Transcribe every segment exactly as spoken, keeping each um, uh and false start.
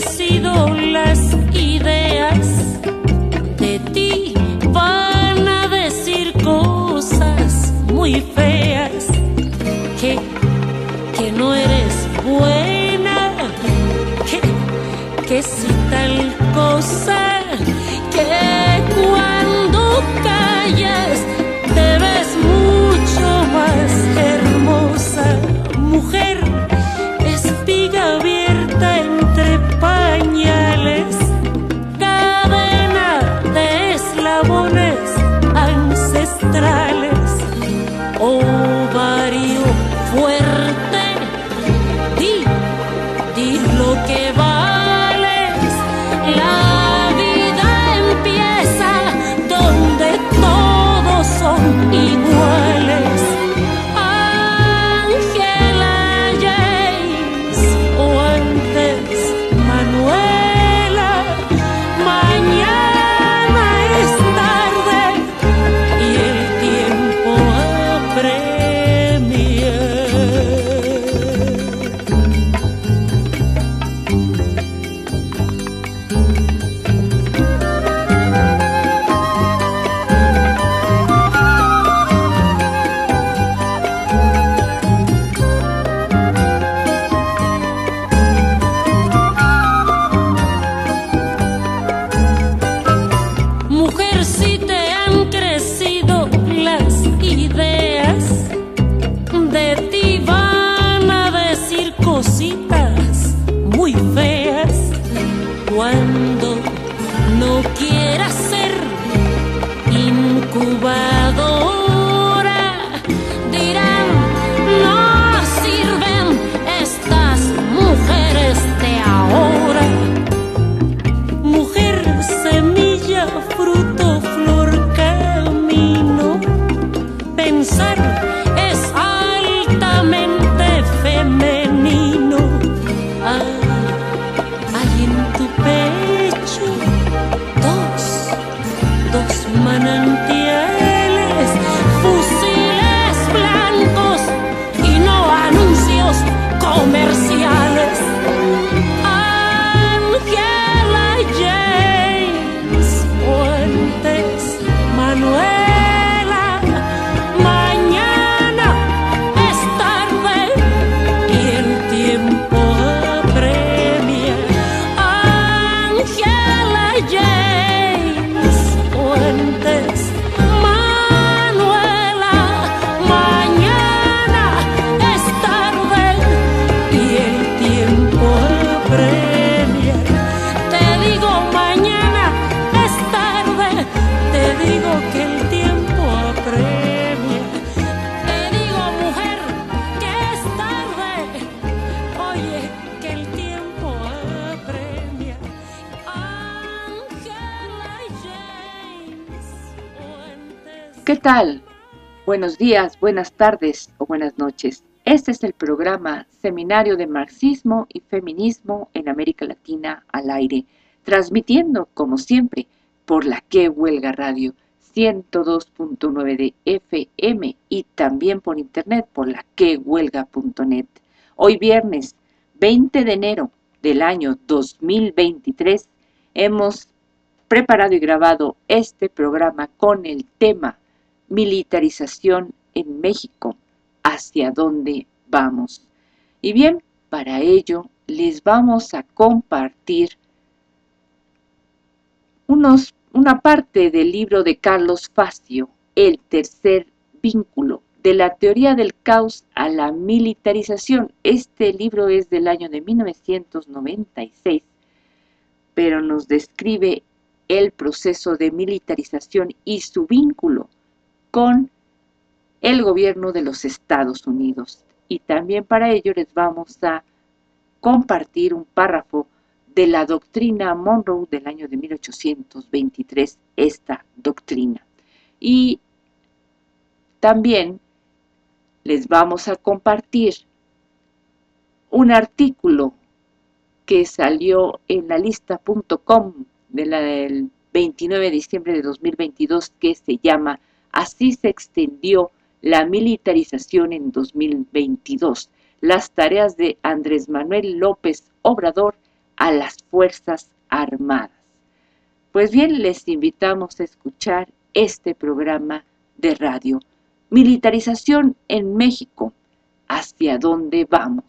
crecido las ideas, de ti van a decir cosas muy feas, que, que no eres buena, que, que si tal cosa, que cuando callas te ves mucho más hermosa, mujer, espiga abierta entre pañales, cadena de eslabones ancestrales, ovario fuerte, di, di lo que vales, la vida empieza donde todos son iguales. Ángela James o antes Manuela, mañana es tarde y el tiempo apremia. Mujer, si te han crecido las ideas, de ti van a decir cositas muy feas, cuando no quieras ser incubadora, dirán, no sirven estas mujeres de ahora. Mujer, semilla, fruto, flor, camino, pensar es altamente femenino. Hay, hay en tu pecho dos, dos manantiales, fusiles blancos y no anuncios comerciales. Ángela James Fuentes, Manuela, mañana es tarde y el tiempo apremia. Ángela James Fuentes, Manuela, mañana es tarde y el tiempo apremia. Te digo mañana es tarde, te digo que el tiempo apremia. Te digo mujer que es tarde, oye que el tiempo apremia. Ángela James Fuentes. ¿Qué tal? Buenos días, buenas tardes o buenas noches. Este es el programa Seminario de Marxismo y Feminismo en América Latina al aire, transmitiendo, como siempre, por la Que Huelga Radio ciento dos punto nueve de F M y también por internet por la que huelga punto net. Hoy viernes veinte de enero del año dos mil veintitrés hemos preparado y grabado este programa con el tema Militarización en México, ¿hacia dónde vamos? Y bien, para ello les vamos a compartir unos, una parte del libro de Carlos Facio, El tercer vínculo, de la teoría del caos a la militarización. Este libro es del año de mil novecientos noventa y seis, pero nos describe el proceso de militarización y su vínculo con el gobierno de los Estados Unidos. Y también para ello les vamos a compartir un párrafo de la doctrina Monroe del año de mil ochocientos veintitrés, esta doctrina. Y también les vamos a compartir un artículo que salió en la lista punto com de la del veintinueve de diciembre de dos mil veintidós, que se llama Así se extendió la militarización en dos mil veintidós, las tareas de Andrés Manuel López Obrador a las Fuerzas Armadas. Pues bien, les invitamos a escuchar este programa de radio, Militarización en México, ¿hacia dónde vamos?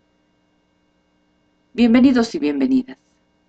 Bienvenidos y bienvenidas.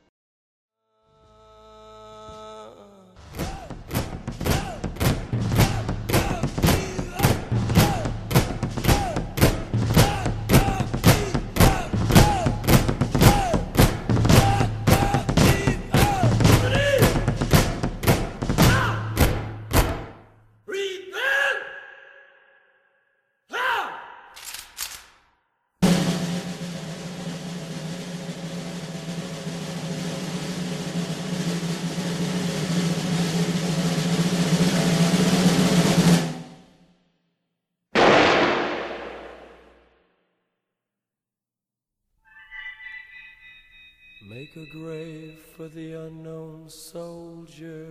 Make a grave for the unknown soldier,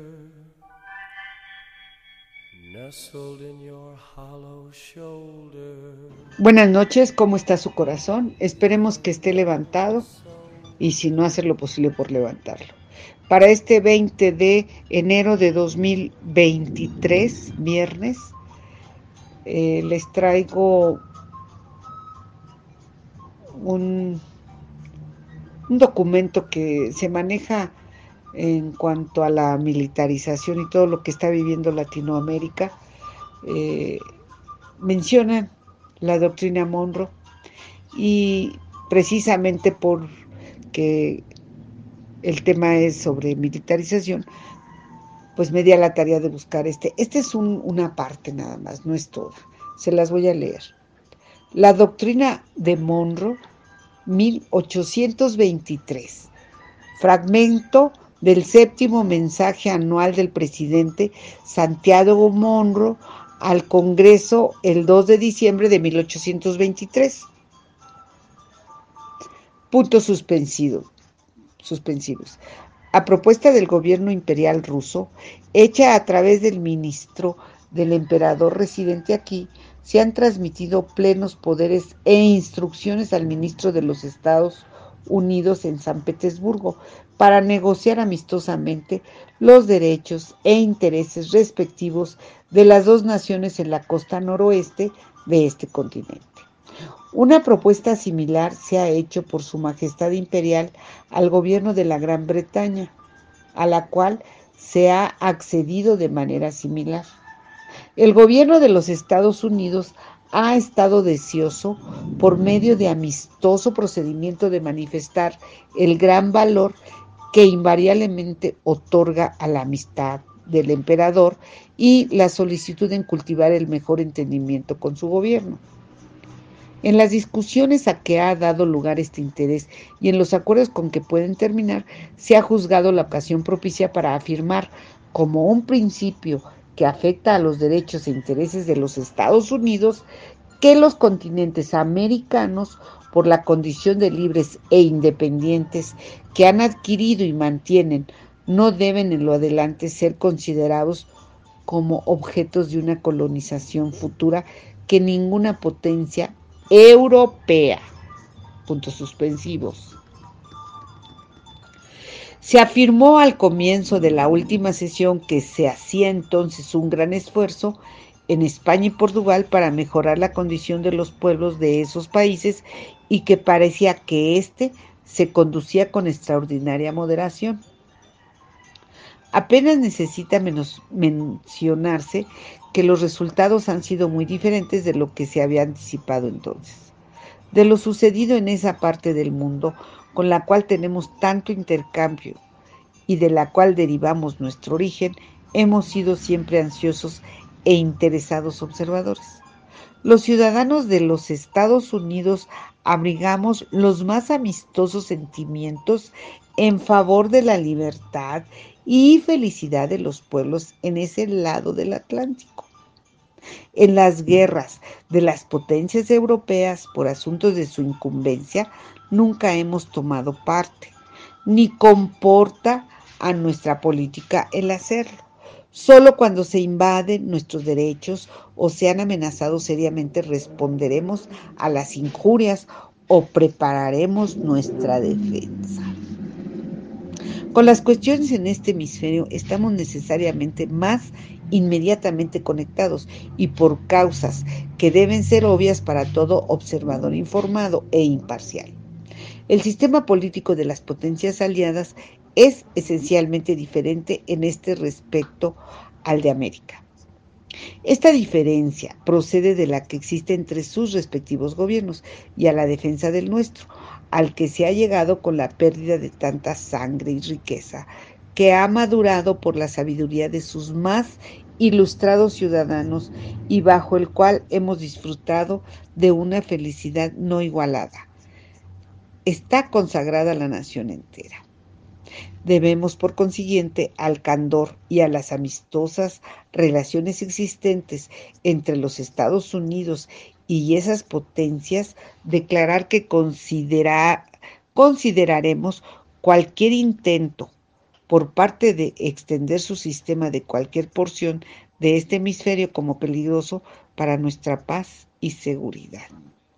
nestled in your hollow shoulder. Buenas noches, ¿cómo está su corazón? Esperemos que esté levantado y si no, hacer lo posible por levantarlo. Para este veinte de enero de dos mil veintitrés, viernes, eh, les traigo un... un documento que se maneja en cuanto a la militarización y todo lo que está viviendo Latinoamérica. Eh, mencionan la doctrina Monroe y precisamente porque el tema es sobre militarización, pues me di a la tarea de buscar este. Este es un, una parte nada más, no es toda. Se las voy a leer. La doctrina de Monroe, mil ochocientos veintitrés, fragmento del séptimo mensaje anual del presidente Santiago Monroe al Congreso el dos de diciembre de mil ochocientos veintitrés. Puntos suspensivos. suspensivos. A propuesta del gobierno imperial ruso, hecha a través del ministro del emperador residente aquí, se han transmitido plenos poderes e instrucciones al ministro de los Estados Unidos en San Petersburgo para negociar amistosamente los derechos e intereses respectivos de las dos naciones en la costa noroeste de este continente. Una propuesta similar se ha hecho por Su Majestad Imperial al gobierno de la Gran Bretaña, a la cual se ha accedido de manera similar. El gobierno de los Estados Unidos ha estado deseoso, por medio de amistoso procedimiento, de manifestar el gran valor que invariablemente otorga a la amistad del emperador y la solicitud en cultivar el mejor entendimiento con su gobierno. En las discusiones a que ha dado lugar este interés y en los acuerdos con que pueden terminar, se ha juzgado la ocasión propicia para afirmar como un principio que afecta a los derechos e intereses de los Estados Unidos, que los continentes americanos, por la condición de libres e independientes que han adquirido y mantienen, no deben en lo adelante ser considerados como objetos de una colonización futura que ninguna potencia europea. Puntos suspensivos. Se afirmó al comienzo de la última sesión que se hacía entonces un gran esfuerzo en España y Portugal para mejorar la condición de los pueblos de esos países y que parecía que éste se conducía con extraordinaria moderación. Apenas necesita menos mencionarse que los resultados han sido muy diferentes de lo que se había anticipado entonces. De lo sucedido en esa parte del mundo con la cual tenemos tanto intercambio y de la cual derivamos nuestro origen, hemos sido siempre ansiosos e interesados observadores. Los ciudadanos de los Estados Unidos abrigamos los más amistosos sentimientos en favor de la libertad y felicidad de los pueblos en ese lado del Atlántico. En las guerras de las potencias europeas por asuntos de su incumbencia, nunca hemos tomado parte, ni comporta a nuestra política el hacerlo. Solo cuando se invaden nuestros derechos o sean amenazados seriamente responderemos a las injurias o prepararemos nuestra defensa. Con las cuestiones en este hemisferio estamos necesariamente más inmediatamente conectados y por causas que deben ser obvias para todo observador informado e imparcial. El sistema político de las potencias aliadas es esencialmente diferente en este respecto al de América. Esta diferencia procede de la que existe entre sus respectivos gobiernos y a la defensa del nuestro, al que se ha llegado con la pérdida de tanta sangre y riqueza, que ha madurado por la sabiduría de sus más ilustrados ciudadanos y bajo el cual hemos disfrutado de una felicidad no igualada. Está consagrada la nación entera. Debemos, por consiguiente, al candor y a las amistosas relaciones existentes entre los Estados Unidos y esas potencias, declarar que considera, consideraremos cualquier intento por parte de extender su sistema de cualquier porción de este hemisferio como peligroso para nuestra paz y seguridad.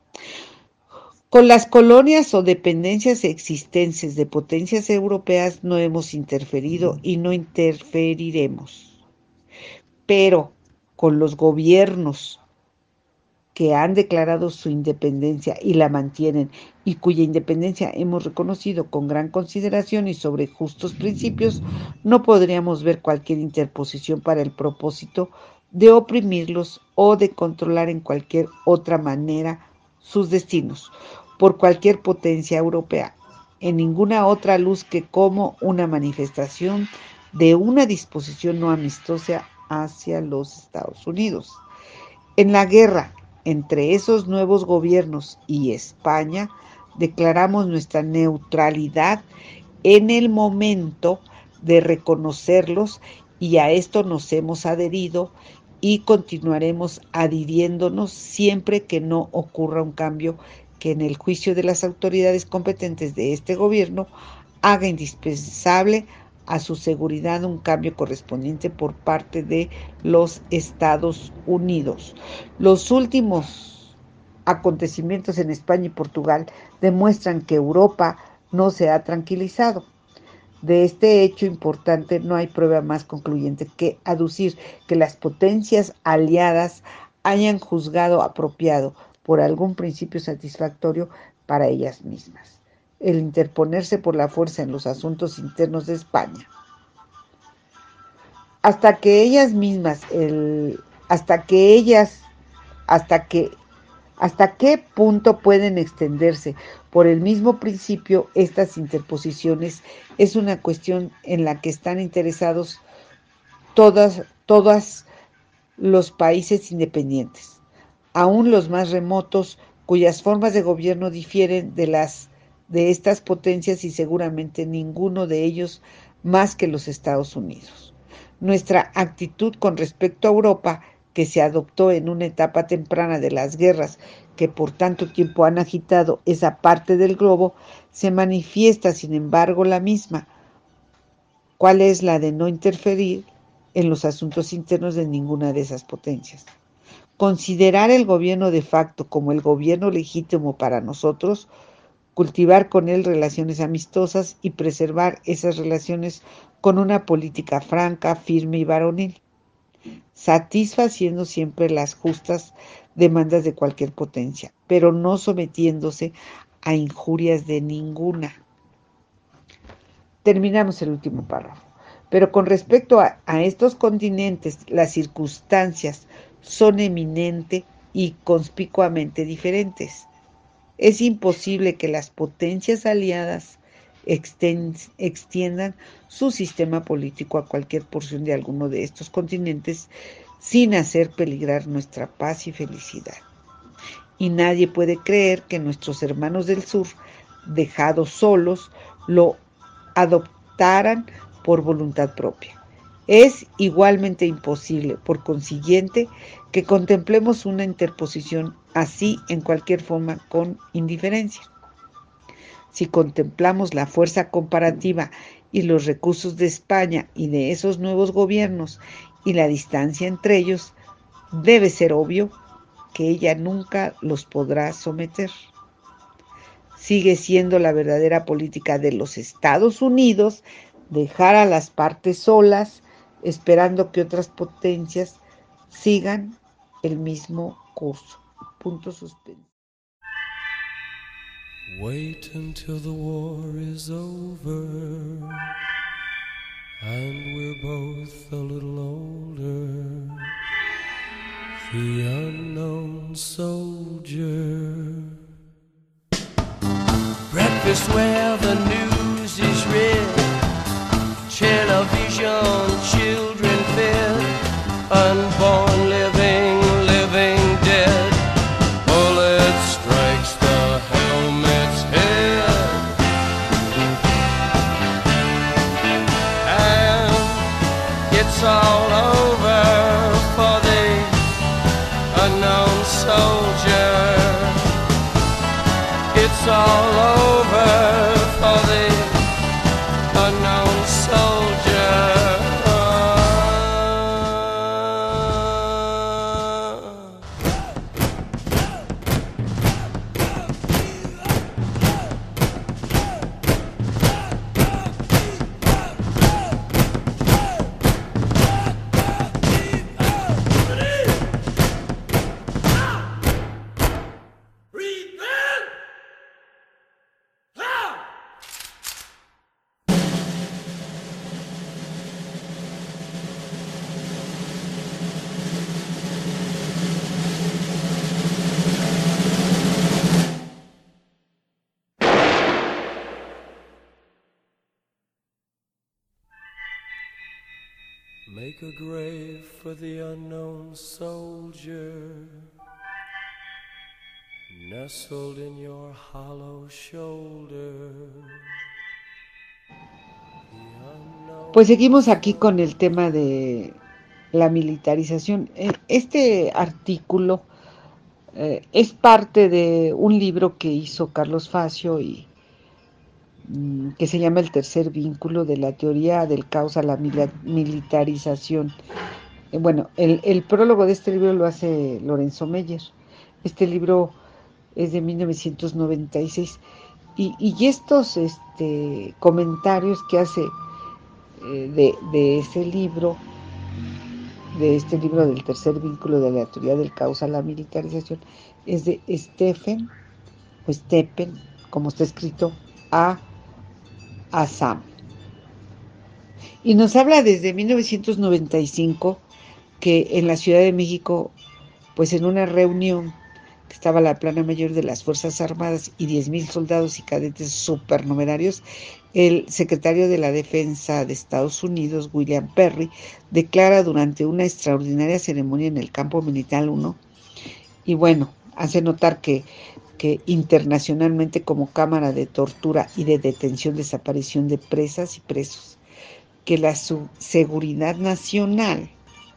Con las colonias o dependencias existentes de potencias europeas no hemos interferido y no interferiremos. Pero con los gobiernos que han declarado su independencia y la mantienen y cuya independencia hemos reconocido con gran consideración y sobre justos principios, no podríamos ver cualquier interposición para el propósito de oprimirlos o de controlar en cualquier otra manera sus destinos por cualquier potencia europea, en ninguna otra luz que como una manifestación de una disposición no amistosa hacia los Estados Unidos. En la guerra entre esos nuevos gobiernos y España, declaramos nuestra neutralidad en el momento de reconocerlos y a esto nos hemos adherido y continuaremos adhiriéndonos siempre que no ocurra un cambio que en el juicio de las autoridades competentes de este gobierno haga indispensable a su seguridad un cambio correspondiente por parte de los Estados Unidos. Los últimos acontecimientos en España y Portugal demuestran que Europa no se ha tranquilizado. De este hecho importante no hay prueba más concluyente que aducir que las potencias aliadas hayan juzgado apropiado por algún principio satisfactorio para ellas mismas el interponerse por la fuerza en los asuntos internos de España. Hasta que ellas mismas, el, hasta que ellas, hasta que, hasta qué punto pueden extenderse por el mismo principio estas interposiciones es una cuestión en la que están interesados todas, todas los países independientes, aún los más remotos, cuyas formas de gobierno difieren de las de estas potencias y seguramente ninguno de ellos más que los Estados Unidos. Nuestra actitud con respecto a Europa, que se adoptó en una etapa temprana de las guerras que por tanto tiempo han agitado esa parte del globo, se manifiesta sin embargo la misma, cuál es la de no interferir en los asuntos internos de ninguna de esas potencias. Considerar el gobierno de facto como el gobierno legítimo para nosotros, cultivar con él relaciones amistosas y preservar esas relaciones con una política franca, firme y varonil, satisfaciendo siempre las justas demandas de cualquier potencia, pero no sometiéndose a injurias de ninguna. Terminamos el último párrafo. Pero con respecto a, a estos continentes, las circunstancias son eminente y conspicuamente diferentes. Es imposible que las potencias aliadas extiendan su sistema político a cualquier porción de alguno de estos continentes sin hacer peligrar nuestra paz y felicidad. Y nadie puede creer que nuestros hermanos del sur, dejados solos, lo adoptaran por voluntad propia. Es igualmente imposible, por consiguiente, que contemplemos una interposición así en cualquier forma con indiferencia. Si contemplamos la fuerza comparativa y los recursos de España y de esos nuevos gobiernos y la distancia entre ellos, debe ser obvio que ella nunca los podrá someter. Sigue siendo la verdadera política de los Estados Unidos dejar a las partes solas, esperando que otras potencias sigan el mismo curso. Punto suspenso. Wait until the war is over and we're both a little older. The unknown soldier. Breakfast where the news is read, television, children fed, unborn living, living dead. Bullet strikes the helmet's head, and it's all over for the unknown soldier. It's all over for the unknown soldier. Make a grave for the unknown soldier, nestled in your hollow shoulder. Pues seguimos aquí con el tema de la militarización. Este artículo eh, es parte de un libro que hizo Carlos Facio y que se llama El tercer vínculo, de la teoría del caos a la militarización. Bueno, el, el prólogo de este libro lo hace Lorenzo Meyer. Este libro es de mil novecientos noventa y seis y, y estos este, comentarios que hace eh, de, de ese libro, de este libro del tercer vínculo de la teoría del caos a la militarización, es de Stephen, o Stephen, como está escrito, A. Assam. Y nos habla desde mil novecientos noventa y cinco que en la Ciudad de México, pues en una reunión que estaba la plana mayor de las Fuerzas Armadas y diez mil soldados y cadetes supernumerarios, el secretario de la Defensa de Estados Unidos, William Perry, declara durante una extraordinaria ceremonia en el campo militar uno, y bueno, hace notar que que internacionalmente como cámara de tortura y de detención, desaparición de presas y presos, que la seguridad nacional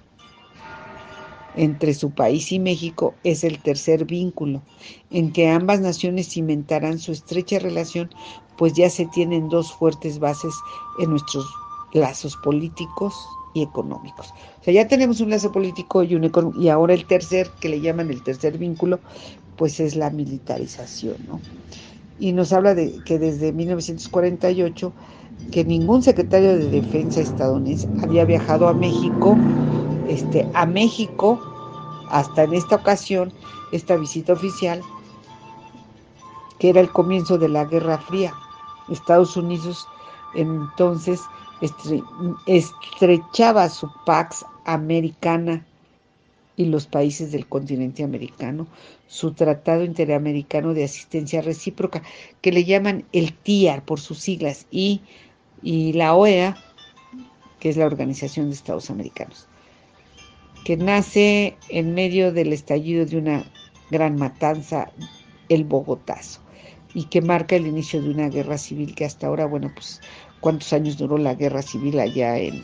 entre su país y México es el tercer vínculo, en que ambas naciones cimentarán su estrecha relación, pues ya se tienen dos fuertes bases en nuestros lazos políticos y económicos. O sea, ya tenemos un lazo político y un económico, y ahora el tercer, que le llaman el tercer vínculo, pues es la militarización, ¿no? Y nos habla de que desde mil novecientos cuarenta y ocho que ningún secretario de defensa estadounidense había viajado a México, este, a México, hasta en esta ocasión, esta visita oficial, que era el comienzo de la Guerra Fría. Estados Unidos entonces estre, estrechaba su Pax Americana y los países del continente americano, su Tratado Interamericano de Asistencia Recíproca, que le llaman el T I A R por sus siglas, y, y la O E A, que es la Organización de Estados Americanos, que nace en medio del estallido de una gran matanza, el Bogotazo, y que marca el inicio de una guerra civil que hasta ahora, bueno, pues, ¿cuántos años duró la guerra civil allá en,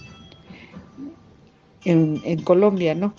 en, en Colombia, no?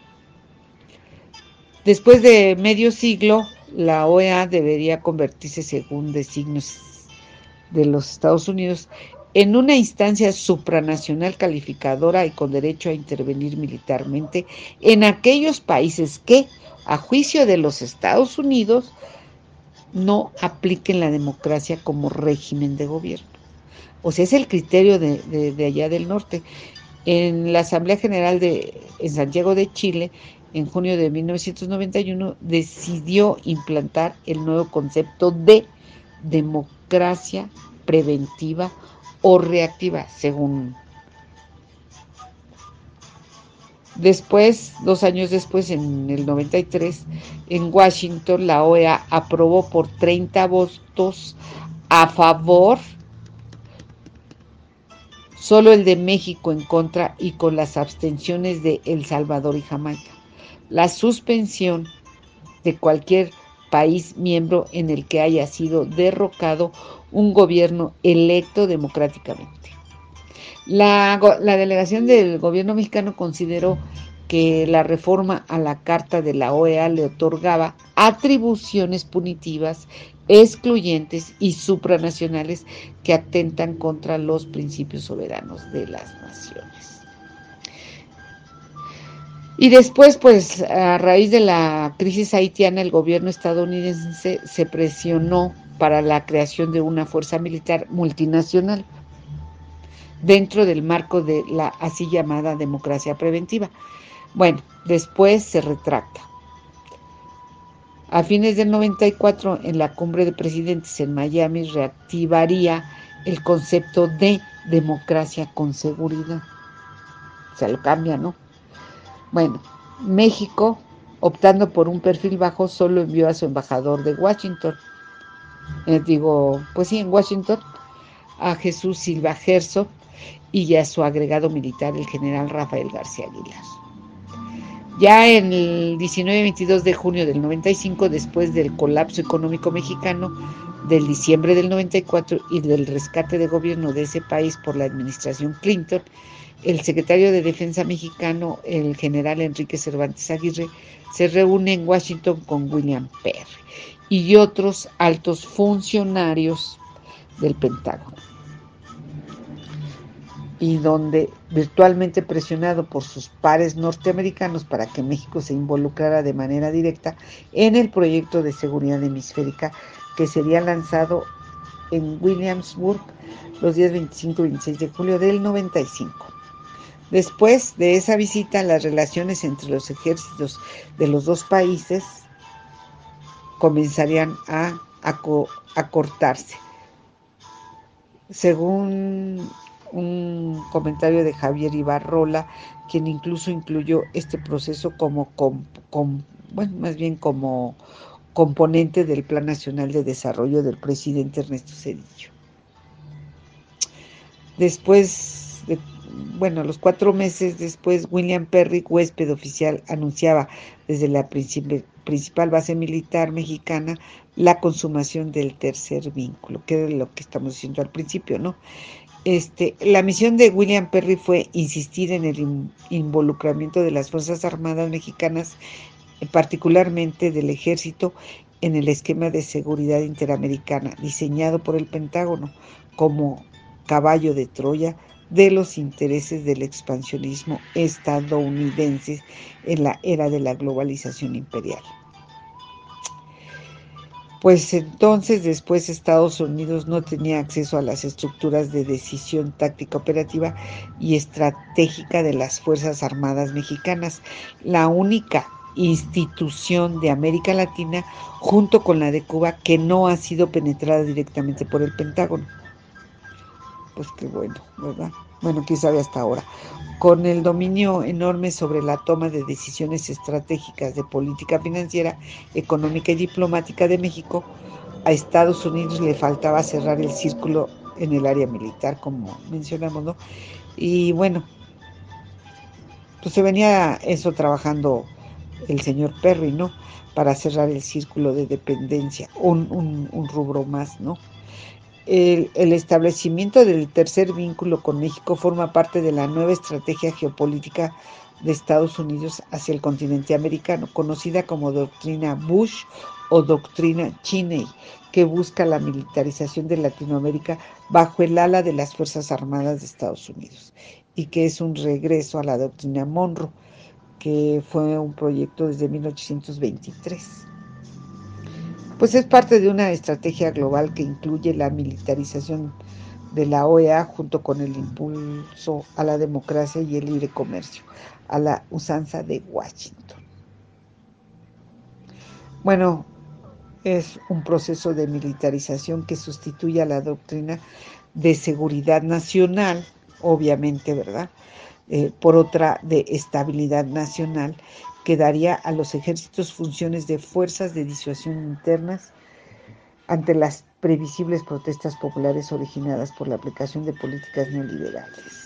Después de medio siglo, la O E A debería convertirse, según designios de los Estados Unidos, en una instancia supranacional calificadora y con derecho a intervenir militarmente en aquellos países que, a juicio de los Estados Unidos, no apliquen la democracia como régimen de gobierno. O sea, es el criterio de, de, de allá del norte. En la Asamblea General de en Santiago de Chile, en junio de mil novecientos noventa y uno, decidió implantar el nuevo concepto de democracia preventiva o reactiva, según. Después, dos años después, en el noventa y tres, en Washington, la O E A aprobó por treinta votos a favor, solo el de México en contra y con las abstenciones de El Salvador y Jamaica, la suspensión de cualquier país miembro en el que haya sido derrocado un gobierno electo democráticamente. La, la delegación del gobierno mexicano consideró que la reforma a la Carta de la O E A le otorgaba atribuciones punitivas, excluyentes y supranacionales que atentan contra los principios soberanos de las naciones. Y después, pues, a raíz de la crisis haitiana, el gobierno estadounidense se presionó para la creación de una fuerza militar multinacional dentro del marco de la así llamada democracia preventiva. Bueno, después se retracta. A fines del noventa y cuatro, en la cumbre de presidentes en Miami, reactivaría el concepto de democracia con seguridad. O sea, lo cambia, ¿no? Bueno, México, optando por un perfil bajo, solo envió a su embajador de Washington, eh, digo, pues sí, en Washington, a Jesús Silva Herzog, y a su agregado militar, el general Rafael García Aguilar. Ya en el diecinueve y veintidós de junio del noventa y cinco, después del colapso económico mexicano, del diciembre del noventa y cuatro y del rescate de gobierno de ese país por la administración Clinton, el secretario de Defensa mexicano, el general Enrique Cervantes Aguirre, se reúne en Washington con William Perry y otros altos funcionarios del Pentágono, y donde, virtualmente presionado por sus pares norteamericanos para que México se involucrara de manera directa en el proyecto de seguridad hemisférica que sería lanzado en Williamsburg los días veinticinco y veintiséis de julio del noventa y cinco. Después de esa visita, las relaciones entre los ejércitos de los dos países comenzarían a, a, a cortarse. Según un comentario de Javier Ibarrola, quien incluso incluyó este proceso como, com, com, bueno, más bien como componente del Plan Nacional de Desarrollo del presidente Ernesto Zedillo. Después de, bueno, los cuatro meses después, William Perry, huésped oficial, anunciaba desde la princip- principal base militar mexicana la consumación del tercer vínculo, que era lo que estamos diciendo al principio, ¿no? Este, la misión de William Perry fue insistir en el involucramiento de las Fuerzas Armadas mexicanas, particularmente del Ejército, en el esquema de seguridad interamericana diseñado por el Pentágono como caballo de Troya de los intereses del expansionismo estadounidense en la era de la globalización imperial. Pues entonces después Estados Unidos no tenía acceso a las estructuras de decisión táctica operativa y estratégica de las Fuerzas Armadas mexicanas, la única institución de América Latina junto con la de Cuba que no ha sido penetrada directamente por el Pentágono. Pues qué bueno, ¿verdad? Bueno, quién sabe hasta ahora. Con el dominio enorme sobre la toma de decisiones estratégicas de política financiera, económica y diplomática de México, a Estados Unidos le faltaba cerrar el círculo en el área militar, como mencionamos, ¿no? Y bueno, pues se venía eso trabajando el señor Perry, ¿no? Para cerrar el círculo de dependencia, un, un, un rubro más, ¿no? El, el establecimiento del tercer vínculo con México forma parte de la nueva estrategia geopolítica de Estados Unidos hacia el continente americano, conocida como doctrina Bush o doctrina Cheney, que busca la militarización de Latinoamérica bajo el ala de las Fuerzas Armadas de Estados Unidos, y que es un regreso a la doctrina Monroe, que fue un proyecto desde mil ochocientos veintitrés. Pues es parte de una estrategia global que incluye la militarización de la O E A junto con el impulso a la democracia y el libre comercio, a la usanza de Washington. Bueno, es un proceso de militarización que sustituye a la doctrina de seguridad nacional, obviamente, ¿verdad? Eh, por otra de estabilidad nacional, que daría a los ejércitos funciones de fuerzas de disuasión internas ante las previsibles protestas populares originadas por la aplicación de políticas neoliberales.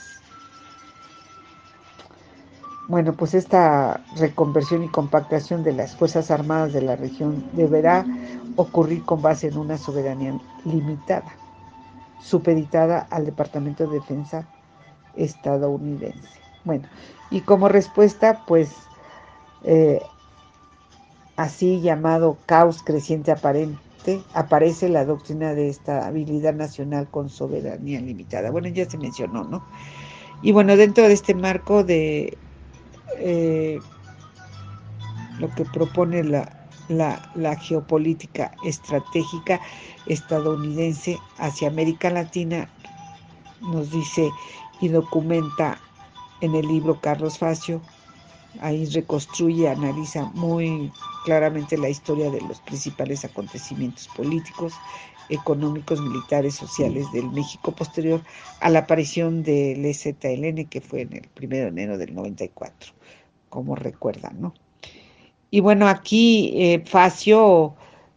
Bueno, pues esta reconversión y compactación de las Fuerzas Armadas de la región deberá ocurrir con base en una soberanía limitada, supeditada al Departamento de Defensa estadounidense. Bueno, y como respuesta, pues, eh, así llamado caos creciente aparente, aparece la doctrina de estabilidad nacional con soberanía limitada. Bueno, ya se mencionó, ¿no? Y bueno, dentro de este marco de eh, lo que propone la, la, la geopolítica estratégica estadounidense hacia América Latina, nos dice y documenta en el libro Carlos Facio, ahí reconstruye, analiza muy claramente la historia de los principales acontecimientos políticos, económicos, militares, sociales del México posterior a la aparición del E Z L N, que fue en el primero de enero del noventa y cuatro, como recuerdan, ¿no? Y bueno, aquí eh, Facio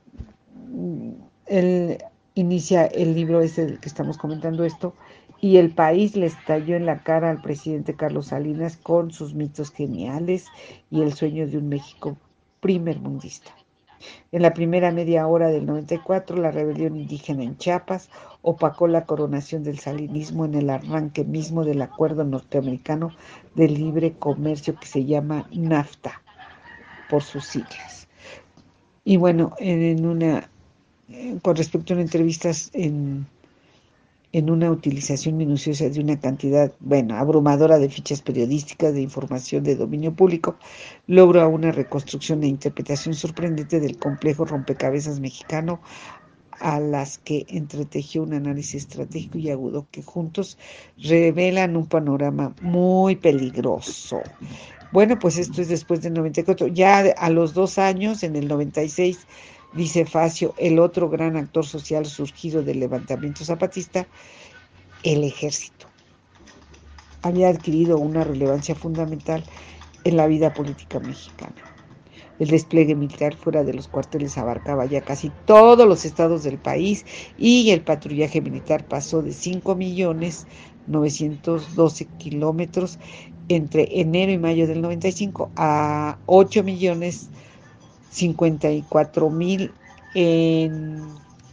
él inicia el libro ese del que estamos comentando esto, y el país le estalló en la cara al presidente Carlos Salinas con sus mitos geniales y el sueño de un México primermundista. En la primera media hora del noventa y cuatro, la rebelión indígena en Chiapas opacó la coronación del salinismo en el arranque mismo del acuerdo norteamericano de libre comercio que se llama NAFTA, por sus siglas. Y bueno, en una, con respecto a una entrevista en... en una utilización minuciosa de una cantidad, bueno, abrumadora de fichas periodísticas de información de dominio público, logra una reconstrucción e interpretación sorprendente del complejo rompecabezas mexicano, a las que entretejió un análisis estratégico y agudo que juntos revelan un panorama muy peligroso. Bueno, pues esto es después del noventa y cuatro, ya a los dos años, en el noventa y seis, dice Facio, el otro gran actor social surgido del levantamiento zapatista, el ejército, había adquirido una relevancia fundamental en la vida política mexicana. El despliegue militar fuera de los cuarteles abarcaba ya casi todos los estados del país y el patrullaje militar pasó de cinco millones novecientos doce kilómetros entre enero y mayo del noventa y cinco a ocho millones cincuenta y cuatro mil en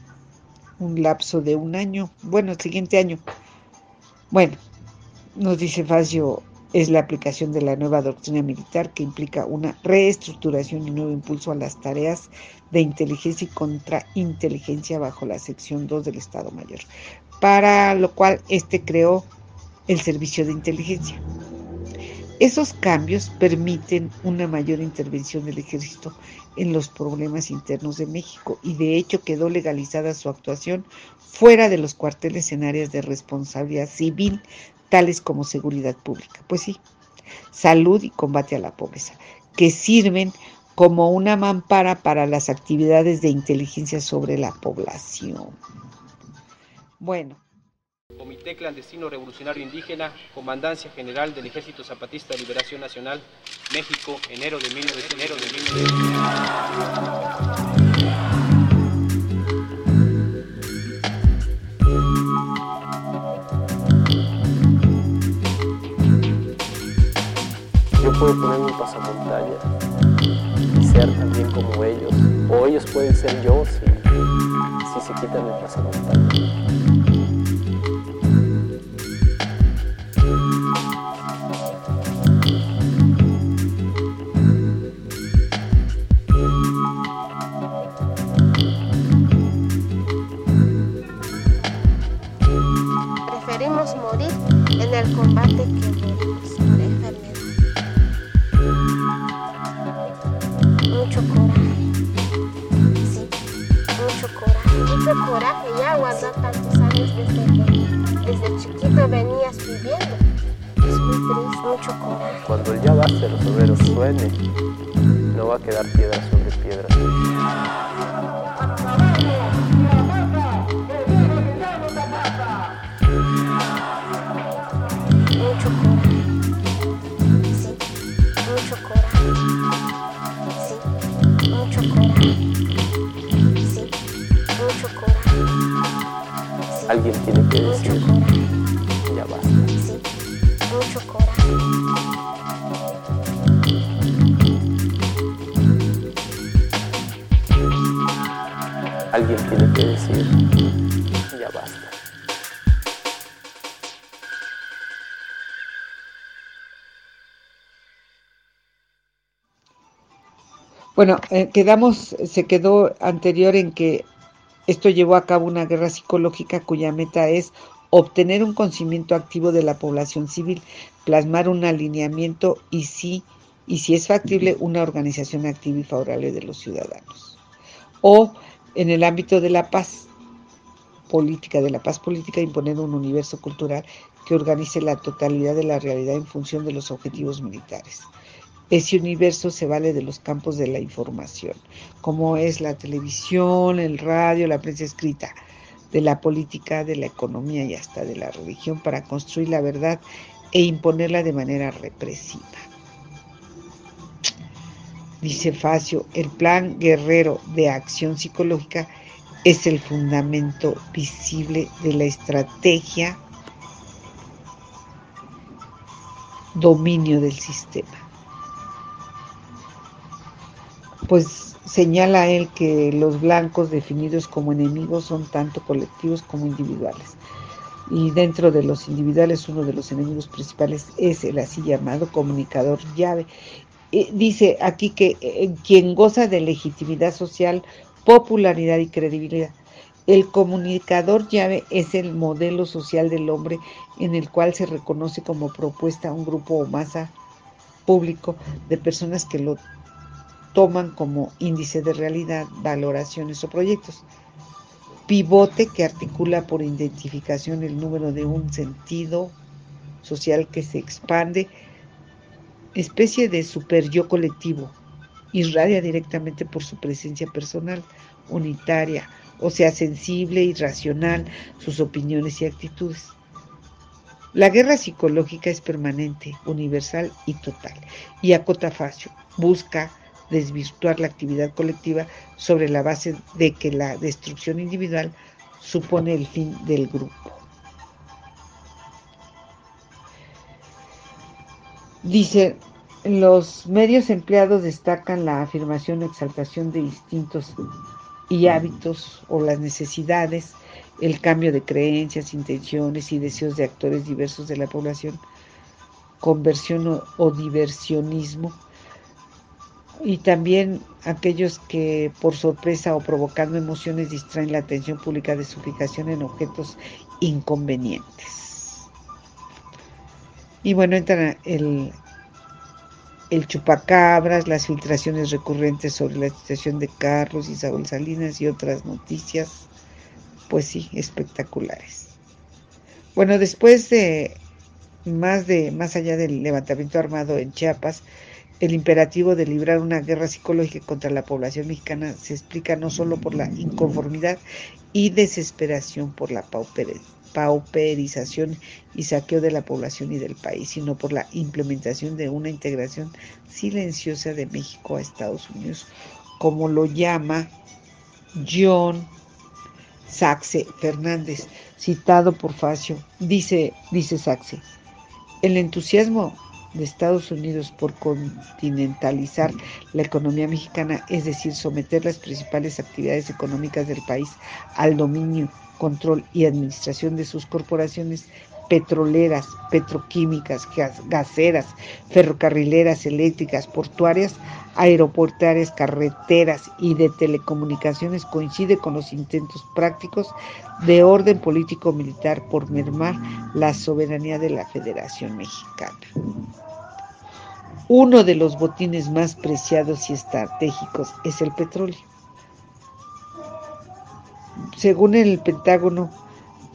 un lapso de un año, bueno, el siguiente año. Bueno, nos dice Facio, es la aplicación de la nueva doctrina militar que implica una reestructuración y nuevo impulso a las tareas de inteligencia y contrainteligencia bajo la sección dos del Estado Mayor, para lo cual este creó el Servicio de Inteligencia. Esos cambios permiten una mayor intervención del ejército en los problemas internos de México y de hecho quedó legalizada su actuación fuera de los cuarteles en áreas de responsabilidad civil, tales como seguridad pública, pues sí, salud y combate a la pobreza, que sirven como una mampara para las actividades de inteligencia sobre la población. Bueno. Comité Clandestino Revolucionario Indígena, Comandancia General del Ejército Zapatista de Liberación Nacional, México, enero de mil novecientos. Yo puedo ponerme un pasamontaña y ser también como ellos, o ellos pueden ser yo si, si se quitan el pasamontaña. Preferimos morir en el combate que morimos por enfermedad. Mucho coraje, sí, mucho coraje, mucho coraje, ya guardar tantos años años desde que desde chiquito venías viviendo. Es muy triste, mucho coraje. Cuando el ya basta de los obreros suene, no va a quedar piedra sobre piedra. Mucho coraje. Sí, mucho coraje. Sí, mucho coraje. Sí, mucho coraje. Sí, Alguien tiene que mucho decir, coraje. ya basta. Sí, mucho coraje. Alguien tiene que decir, ya basta. Bueno, eh, quedamos, se quedó anterior en que esto llevó a cabo una guerra psicológica cuya meta es obtener un conocimiento activo de la población civil, plasmar un alineamiento y si, y si es factible, una organización activa y favorable de los ciudadanos. O en el ámbito de la paz política, de la paz política, imponer un universo cultural que organice la totalidad de la realidad en función de los objetivos militares. Ese universo se vale de los campos de la información, como es la televisión, el radio, la prensa escrita, de la política, de la economía y hasta de la religión para construir la verdad e imponerla de manera represiva. Dice Facio, el plan guerrero de acción psicológica es el fundamento visible de la estrategia dominio del sistema. Pues señala él que los blancos definidos como enemigos son tanto colectivos como individuales. Y dentro de los individuales, uno de los enemigos principales es el así llamado comunicador llave. Eh, dice aquí que eh, quien goza de legitimidad social, popularidad y credibilidad. El comunicador llave es el modelo social del hombre en el cual se reconoce como propuesta un grupo o masa público de personas que lo toman como índice de realidad, valoraciones o proyectos. Pivote que articula por identificación el número de un sentido social que se expande, especie de superyo colectivo, irradia directamente por su presencia personal, unitaria, o sea, sensible y racional, sus opiniones y actitudes. La guerra psicológica es permanente, universal y total, y acota Facio, busca desvirtuar la actividad colectiva sobre la base de que la destrucción individual supone el fin del grupo. Dice, los medios empleados destacan la afirmación o exaltación de instintos y hábitos o las necesidades, el cambio de creencias, intenciones y deseos de actores diversos de la población, conversión o, o diversionismo, y también aquellos que por sorpresa o provocando emociones distraen la atención pública de su fijación en objetos inconvenientes. Y bueno, entra el, el chupacabras, las filtraciones recurrentes sobre la situación de Carlos y Saúl Salinas y otras noticias, pues sí, espectaculares. Bueno, después de más de más allá del levantamiento armado en Chiapas, el imperativo de librar una guerra psicológica contra la población mexicana se explica no solo por la inconformidad y desesperación por la pauper, pauperización y saqueo de la población y del país, sino por la implementación de una integración silenciosa de México a Estados Unidos, como lo llama John Saxe Fernández, citado por Facio. Dice, dice Saxe, el entusiasmo de Estados Unidos por continentalizar la economía mexicana, es decir, someter las principales actividades económicas del país al dominio, control y administración de sus corporaciones petroleras, petroquímicas, gaseras, ferrocarrileras, eléctricas, portuarias, aeroportuarias, carreteras y de telecomunicaciones, coincide con los intentos prácticos de orden político-militar por mermar la soberanía de la Federación Mexicana. Uno de los botines más preciados y estratégicos es el petróleo. Según el Pentágono,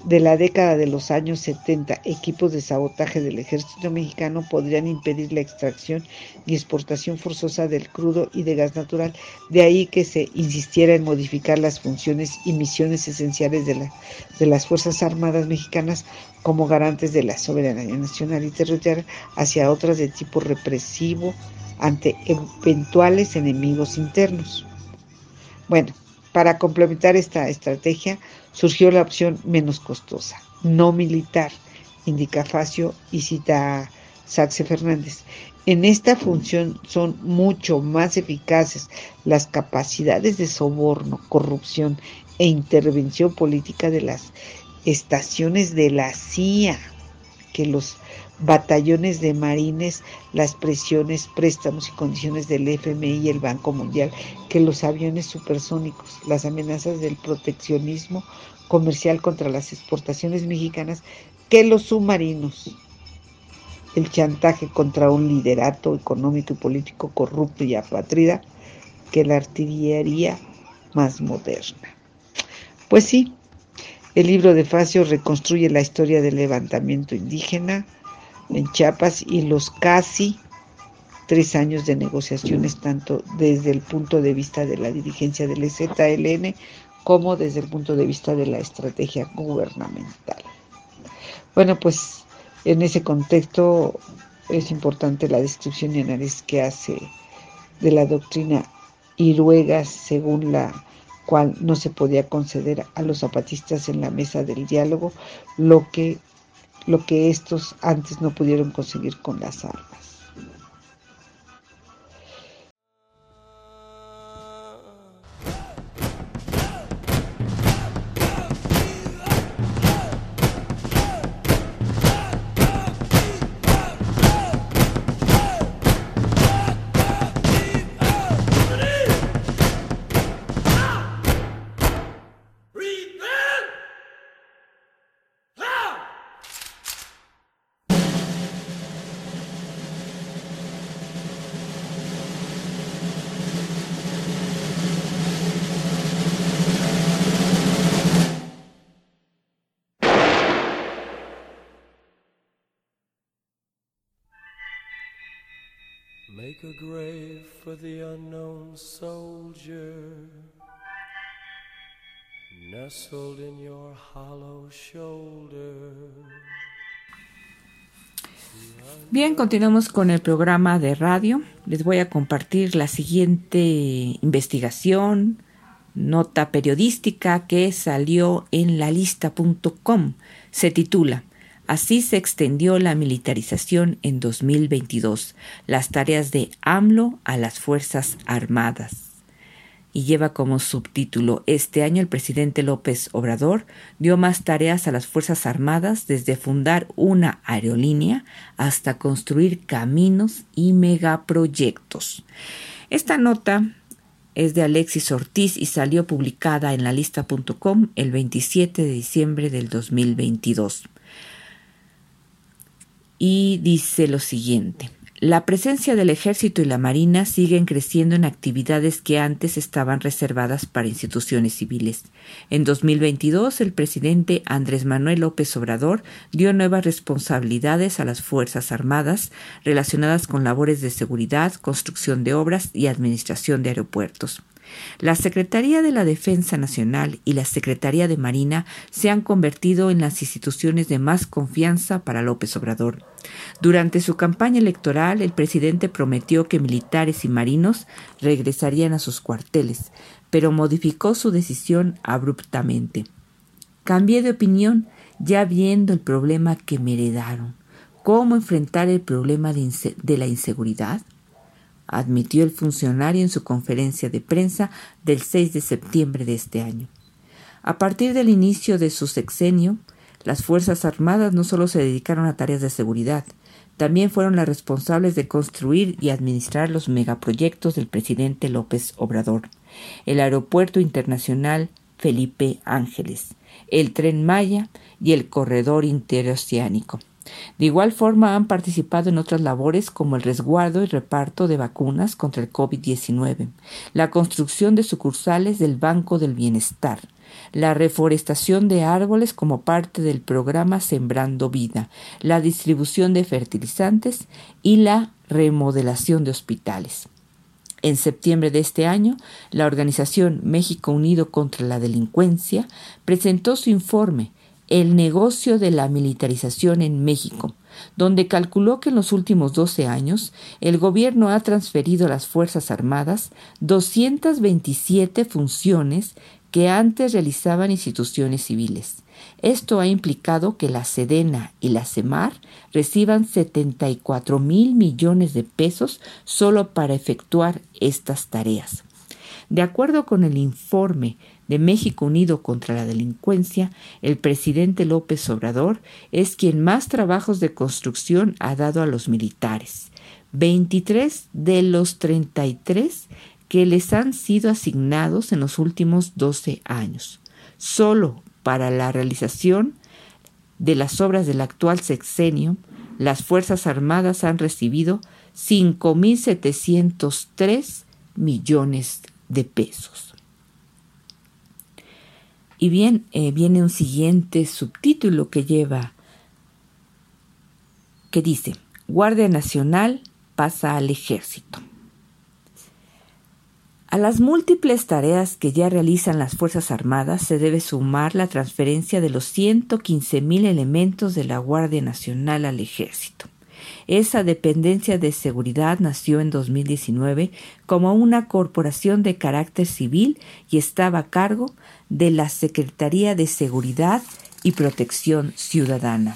de la década de los años setenta, equipos de sabotaje del ejército mexicano podrían impedir la extracción y exportación forzosa del crudo y de gas natural. De ahí que se insistiera en modificar las funciones y misiones esenciales de, la, de las Fuerzas Armadas mexicanas como garantes de la soberanía nacional y territorial hacia otras de tipo represivo ante eventuales enemigos internos. Bueno, para complementar esta estrategia surgió la opción menos costosa, no militar, indica Facio y cita a Saxe Fernández. En esta función son mucho más eficaces las capacidades de soborno, corrupción e intervención política de las estaciones de la C I A que los batallones de marines, las presiones, préstamos y condiciones del F M I y el Banco Mundial, que los aviones supersónicos, las amenazas del proteccionismo comercial contra las exportaciones mexicanas, que los submarinos, el chantaje contra un liderato económico y político corrupto y apátrida, que la artillería más moderna. Pues sí, el libro de Facio reconstruye la historia del levantamiento indígena en Chiapas y los casi tres años de negociaciones, tanto desde el punto de vista de la dirigencia del E Z L N como desde el punto de vista de la estrategia gubernamental. Bueno, pues en ese contexto es importante la descripción y análisis que hace de la doctrina Iruegas, según la cual no se podía conceder a los zapatistas en la mesa del diálogo lo que lo que estos antes no pudieron conseguir con las armas. Make a grave for the unknown soldier, nestled in your hollow shoulder. Bien, continuamos con el programa de radio. Les voy a compartir la siguiente investigación, nota periodística que salió en la lista punto com. Se titula Así se extendió la militarización en dos mil veintidós, las tareas de AMLO a las Fuerzas Armadas. Y lleva como subtítulo, este año el presidente López Obrador dio más tareas a las Fuerzas Armadas, desde fundar una aerolínea hasta construir caminos y megaproyectos. Esta nota es de Alexis Ortiz y salió publicada en la lista punto com el veintisiete de diciembre del dos mil veintidós. Y dice lo siguiente: la presencia del Ejército y la Marina siguen creciendo en actividades que antes estaban reservadas para instituciones civiles. En dos mil veintidós, el presidente Andrés Manuel López Obrador dio nuevas responsabilidades a las Fuerzas Armadas relacionadas con labores de seguridad, construcción de obras y administración de aeropuertos. La Secretaría de la Defensa Nacional y la Secretaría de Marina se han convertido en las instituciones de más confianza para López Obrador. Durante su campaña electoral, el presidente prometió que militares y marinos regresarían a sus cuarteles, pero modificó su decisión abruptamente. Cambié de opinión ya viendo el problema que me heredaron. ¿Cómo enfrentar el problema de, inse- de la inseguridad?, admitió el funcionario en su conferencia de prensa del seis de septiembre de este año. A partir del inicio de su sexenio, las Fuerzas Armadas no solo se dedicaron a tareas de seguridad, también fueron las responsables de construir y administrar los megaproyectos del presidente López Obrador: el Aeropuerto Internacional Felipe Ángeles, el Tren Maya y el Corredor Interoceánico. De igual forma han participado en otras labores como el resguardo y reparto de vacunas contra el COVID diecinueve, la construcción de sucursales del Banco del Bienestar, la reforestación de árboles como parte del programa Sembrando Vida, la distribución de fertilizantes y la remodelación de hospitales. En septiembre de este año, la organización México Unido contra la Delincuencia presentó su informe El negocio de la militarización en México, donde calculó que en los últimos doce años el gobierno ha transferido a las Fuerzas Armadas doscientas veintisiete funciones que antes realizaban instituciones civiles. Esto ha implicado que la Sedena y la Semar reciban setenta y cuatro mil millones de pesos solo para efectuar estas tareas. De acuerdo con el informe de México Unido contra la Delincuencia, el presidente López Obrador es quien más trabajos de construcción ha dado a los militares. veintitrés de los treinta y tres que les han sido asignados en los últimos doce años. Solo para la realización de las obras del actual sexenio, las Fuerzas Armadas han recibido cinco mil setecientos tres millones de pesos. Y bien, eh, viene un siguiente subtítulo que lleva, que dice, Guardia Nacional pasa al Ejército. A las múltiples tareas que ya realizan las Fuerzas Armadas se debe sumar la transferencia de los ciento quince mil elementos de la Guardia Nacional al Ejército. Esa dependencia de seguridad nació en dos mil diecinueve como una corporación de carácter civil y estaba a cargo de la Secretaría de Seguridad y Protección Ciudadana.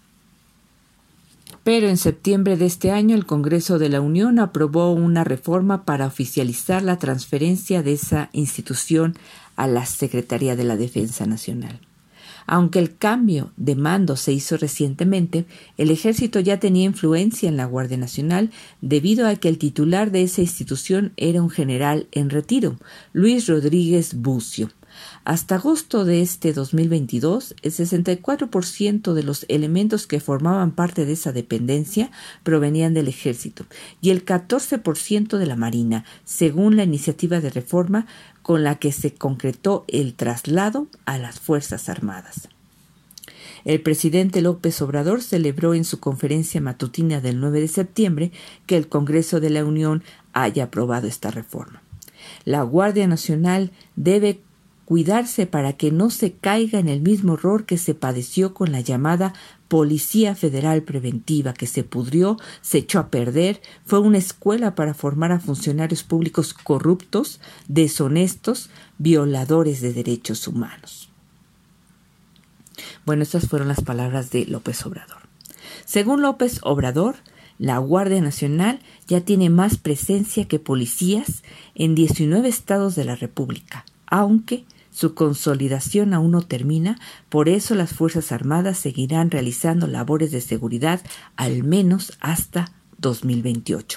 Pero en septiembre de este año el Congreso de la Unión aprobó una reforma para oficializar la transferencia de esa institución a la Secretaría de la Defensa Nacional. Aunque el cambio de mando se hizo recientemente, el Ejército ya tenía influencia en la Guardia Nacional debido a que el titular de esa institución era un general en retiro, Luis Rodríguez Bucio. Hasta agosto de este dos mil veintidós, el sesenta y cuatro por ciento de los elementos que formaban parte de esa dependencia provenían del Ejército y el catorce por ciento de la Marina, según la iniciativa de reforma con la que se concretó el traslado a las Fuerzas Armadas. El presidente López Obrador celebró en su conferencia matutina del nueve de septiembre que el Congreso de la Unión haya aprobado esta reforma. La Guardia Nacional debe cuidarse para que no se caiga en el mismo error que se padeció con la llamada Policía Federal Preventiva, que se pudrió, se echó a perder, fue una escuela para formar a funcionarios públicos corruptos, deshonestos, violadores de derechos humanos. Bueno, estas fueron las palabras de López Obrador. Según López Obrador, la Guardia Nacional ya tiene más presencia que policías en diecinueve estados de la República, aunque su consolidación aún no termina, por eso las Fuerzas Armadas seguirán realizando labores de seguridad al menos hasta dos mil veintiocho.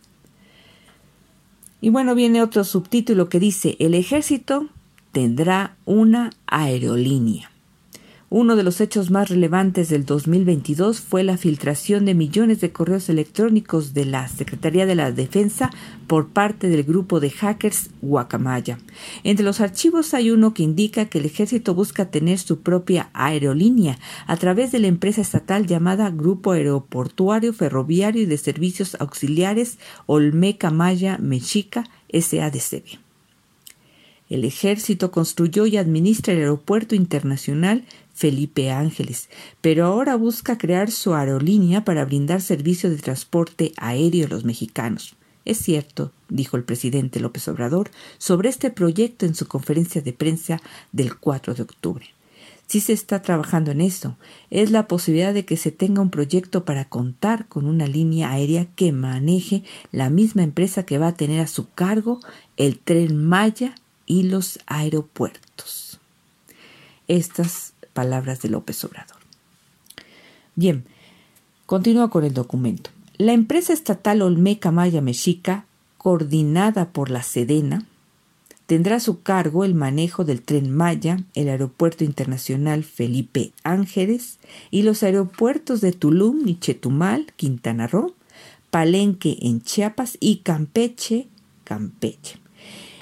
Y bueno, viene otro subtítulo que dice, el Ejército tendrá una aerolínea. Uno de los hechos más relevantes del dos mil veintidós fue la filtración de millones de correos electrónicos de la Secretaría de la Defensa por parte del grupo de hackers Guacamaya. Entre los archivos hay uno que indica que el Ejército busca tener su propia aerolínea a través de la empresa estatal llamada Grupo Aeroportuario, Ferroviario y de Servicios Auxiliares Olmeca Maya Mexica S A D C B. El Ejército construyó y administra el Aeropuerto Internacional Felipe Ángeles, pero ahora busca crear su aerolínea para brindar servicio de transporte aéreo a los mexicanos. Es cierto, dijo el presidente López Obrador sobre este proyecto en su conferencia de prensa del cuatro de octubre. Sí se está trabajando en eso. Es la posibilidad de que se tenga un proyecto para contar con una línea aérea que maneje la misma empresa que va a tener a su cargo el Tren Maya y los aeropuertos. Estas palabras de López Obrador. Bien, continúa con el documento. La empresa estatal Olmeca Maya Mexica, coordinada por la Sedena, tendrá a su cargo el manejo del Tren Maya, el Aeropuerto Internacional Felipe Ángeles y los aeropuertos de Tulum y Chetumal, Quintana Roo, Palenque en Chiapas y Campeche, Campeche.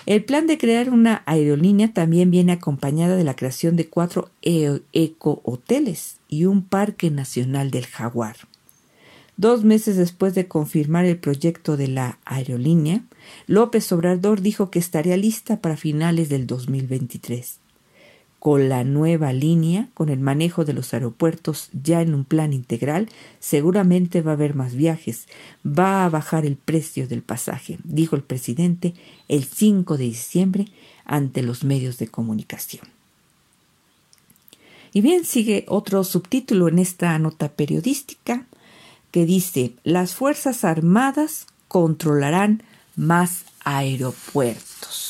El plan de crear una aerolínea también viene acompañada de la creación de cuatro e- eco-hoteles y un parque nacional del jaguar. Dos meses después de confirmar el proyecto de la aerolínea, López Obrador dijo que estaría lista para finales del dos mil veintitrés. Con la nueva línea, con el manejo de los aeropuertos ya en un plan integral, seguramente va a haber más viajes, va a bajar el precio del pasaje, dijo el presidente el cinco de diciembre ante los medios de comunicación. Y bien, sigue otro subtítulo en esta nota periodística que dice: las Fuerzas Armadas controlarán más aeropuertos.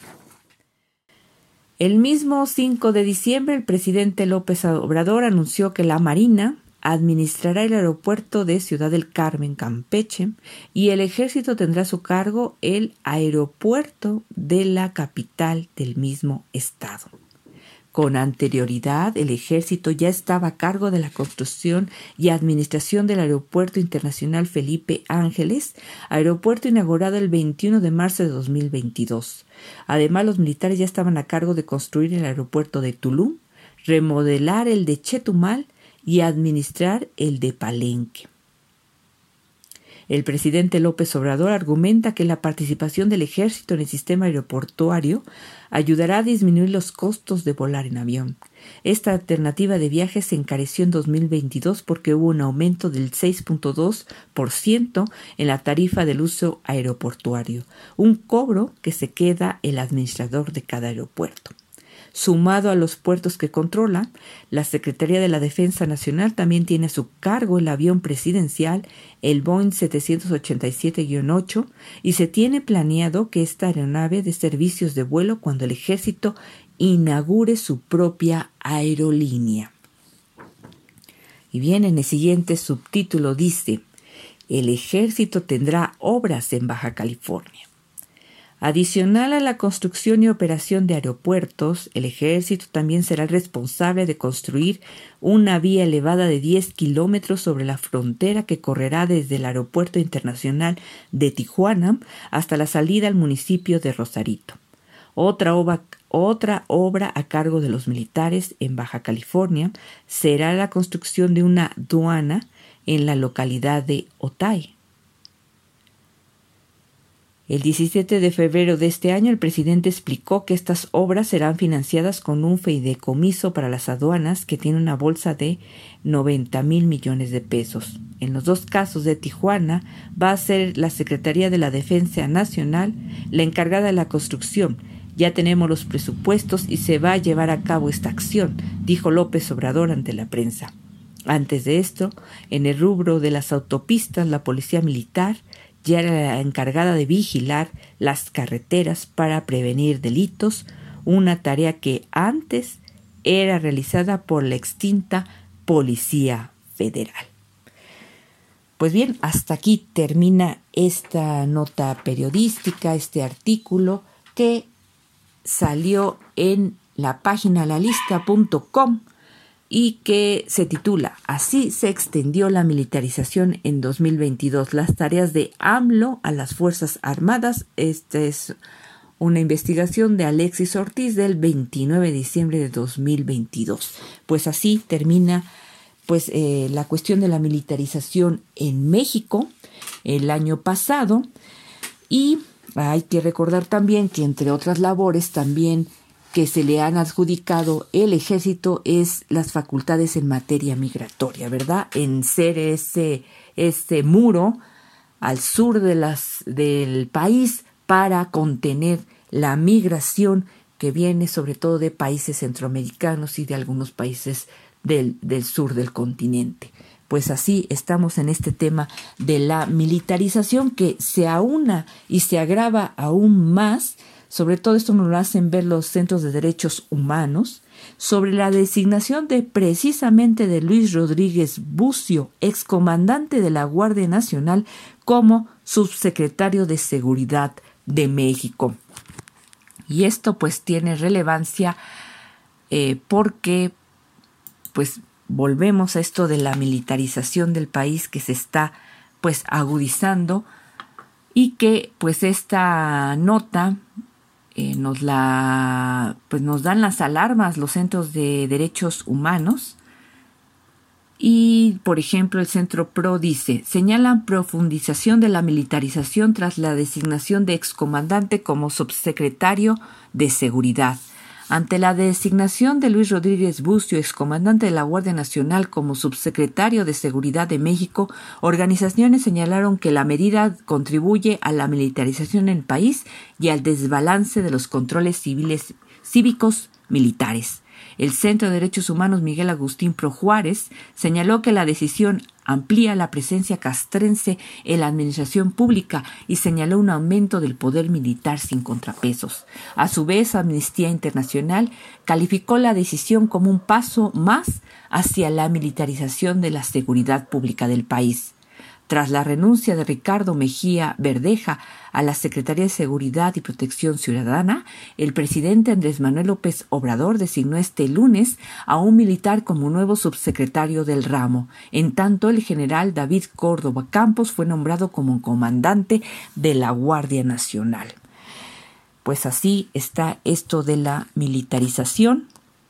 El mismo cinco de diciembre, el presidente López Obrador anunció que la Marina administrará el aeropuerto de Ciudad del Carmen, Campeche, y el Ejército tendrá a su cargo el aeropuerto de la capital del mismo estado. Con anterioridad, el Ejército ya estaba a cargo de la construcción y administración del Aeropuerto Internacional Felipe Ángeles, aeropuerto inaugurado el veintiuno de marzo de dos mil veintidós. Además, los militares ya estaban a cargo de construir el aeropuerto de Tulum, remodelar el de Chetumal y administrar el de Palenque. El presidente López Obrador argumenta que la participación del Ejército en el sistema aeroportuario ayudará a disminuir los costos de volar en avión. Esta alternativa de viajes se encareció en dos mil veintidós porque hubo un aumento del seis punto dos por ciento en la tarifa del uso aeroportuario, un cobro que se queda el administrador de cada aeropuerto. Sumado a los puertos que controla, la Secretaría de la Defensa Nacional también tiene a su cargo el avión presidencial, el Boeing setecientos ochenta y siete guion ocho, y se tiene planeado que esta aeronave dé servicios de vuelo cuando el Ejército inaugure su propia aerolínea. Y bien, en el siguiente subtítulo dice: el Ejército tendrá obras en Baja California. Adicional a la construcción y operación de aeropuertos, el Ejército también será el responsable de construir una vía elevada de diez kilómetros sobre la frontera que correrá desde el Aeropuerto Internacional de Tijuana hasta la salida al municipio de Rosarito. Otra obra, otra obra a cargo de los militares en Baja California será la construcción de una aduana en la localidad de Otay. El diecisiete de febrero de este año, el presidente explicó que estas obras serán financiadas con un fideicomiso para las aduanas que tiene una bolsa de noventa mil millones de pesos. En los dos casos de Tijuana, va a ser la Secretaría de la Defensa Nacional la encargada de la construcción. Ya tenemos los presupuestos y se va a llevar a cabo esta acción, dijo López Obrador ante la prensa. Antes de esto, en el rubro de las autopistas, la Policía Militar ya era la encargada de vigilar las carreteras para prevenir delitos, una tarea que antes era realizada por la extinta Policía Federal. Pues bien, hasta aquí termina esta nota periodística, este artículo que salió en la página la lista punto com y que se titula Así se extendió la militarización en dos mil veintidós, las tareas de AMLO a las Fuerzas Armadas. Esta es una investigación de Alexis Ortiz del veintinueve de diciembre de dos mil veintidós. Pues así termina pues, eh, la cuestión de la militarización en México el año pasado. Y hay que recordar también que entre otras labores también que se le han adjudicado el Ejército es las facultades en materia migratoria, ¿verdad? En ser ese, ese muro al sur de las, del país para contener la migración que viene sobre todo de países centroamericanos y de algunos países del, del sur del continente. Pues así estamos en este tema de la militarización que se aúna y se agrava aún más. Sobre todo esto nos lo hacen ver los centros de derechos humanos, sobre la designación de precisamente de Luis Rodríguez Bucio, excomandante de la Guardia Nacional, como subsecretario de Seguridad de México. Y esto pues tiene relevancia eh, porque pues volvemos a esto de la militarización del país que se está pues agudizando y que pues esta nota eh, nos la, pues nos dan las alarmas los centros de derechos humanos. Y, por ejemplo, el Centro PRO dice, señalan profundización de la militarización tras la designación de excomandante como subsecretario de Seguridad. Ante la designación de Luis Rodríguez Bucio, excomandante de la Guardia Nacional, como subsecretario de Seguridad de México, organizaciones señalaron que la medida contribuye a la militarización en el país y al desbalance de los controles civiles, cívicos militares. El Centro de Derechos Humanos Miguel Agustín Pro Juárez señaló que la decisión amplía la presencia castrense en la administración pública y señaló un aumento del poder militar sin contrapesos. A su vez, Amnistía Internacional calificó la decisión como un paso más hacia la militarización de la seguridad pública del país. Tras la renuncia de Ricardo Mejía Verdeja a la Secretaría de Seguridad y Protección Ciudadana, el presidente Andrés Manuel López Obrador designó este lunes a un militar como nuevo subsecretario del ramo. En tanto, el general David Córdoba Campos fue nombrado como comandante de la Guardia Nacional. Pues así está esto de la militarización.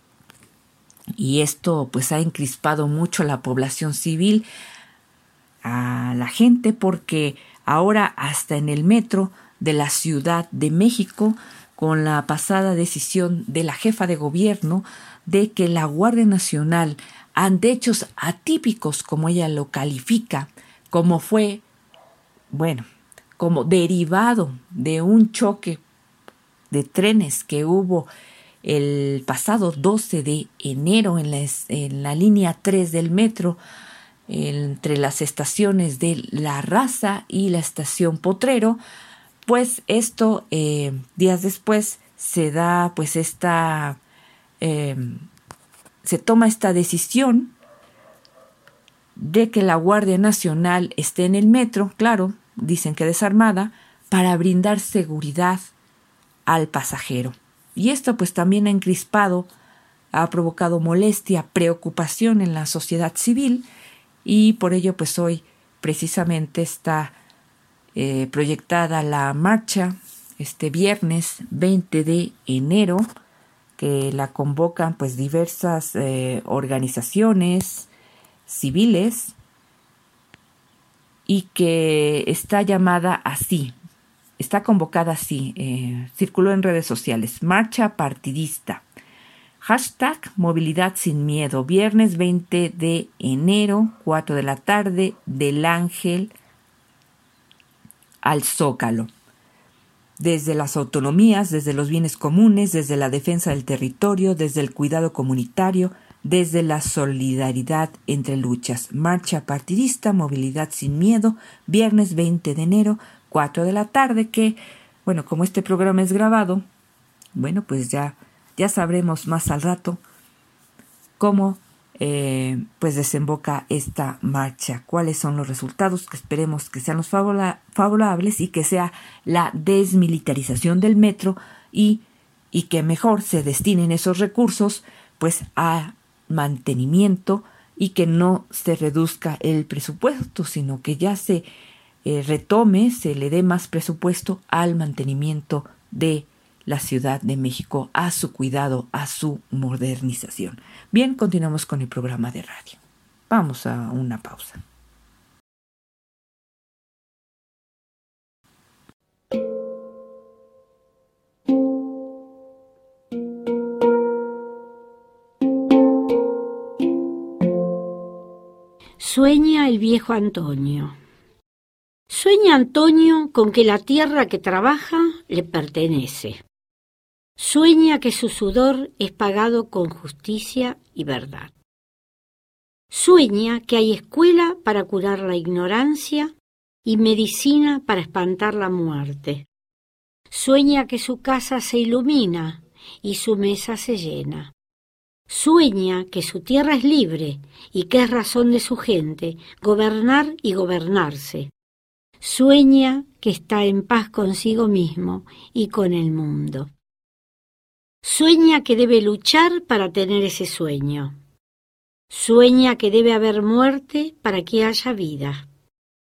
Y esto pues ha encrispado mucho a la población civil, a la gente, porque ahora hasta en el metro de la Ciudad de México, con la pasada decisión de la jefa de gobierno de que la Guardia Nacional, ante hechos atípicos, como ella lo califica, como fue, bueno, como derivado de un choque de trenes que hubo el pasado doce de enero en la, en la línea tres del metro, entre las estaciones de La Raza y la estación Potrero, pues esto eh, días después se da pues esta eh, se toma esta decisión de que la Guardia Nacional esté en el metro, claro, dicen que desarmada, para brindar seguridad al pasajero. Y esto pues también ha encrispado, ha provocado molestia, preocupación en la sociedad civil. Y por ello, pues hoy precisamente está eh, proyectada la marcha este viernes veinte de enero, que la convocan pues diversas eh, organizaciones civiles y que está llamada así, está convocada así, eh, circuló en redes sociales, marcha partidista. Hashtag Movilidad Sin Miedo, viernes veinte de enero, cuatro de la tarde, del Ángel al Zócalo. Desde las autonomías, desde los bienes comunes, desde la defensa del territorio, desde el cuidado comunitario, desde la solidaridad entre luchas. Marcha partidista, Movilidad Sin Miedo, viernes veinte de enero, cuatro de la tarde, que, bueno, como este programa es grabado, bueno, pues ya... Ya sabremos más al rato cómo eh, pues desemboca esta marcha, cuáles son los resultados, que esperemos que sean los favora- favorables y que sea la desmilitarización del metro y, y que mejor se destinen esos recursos pues a mantenimiento y que no se reduzca el presupuesto, sino que ya se eh, retome, se le dé más presupuesto al mantenimiento de la Ciudad de México, a su cuidado, a su modernización. Bien, continuamos con el programa de radio. Vamos a una pausa. Sueña el viejo Antonio. Sueña Antonio con que la tierra que trabaja le pertenece. Sueña que su sudor es pagado con justicia y verdad. Sueña que hay escuela para curar la ignorancia y medicina para espantar la muerte. Sueña que su casa se ilumina y su mesa se llena. Sueña que su tierra es libre y que es razón de su gente gobernar y gobernarse. Sueña que está en paz consigo mismo y con el mundo. Sueña que debe luchar para tener ese sueño. Sueña que debe haber muerte para que haya vida.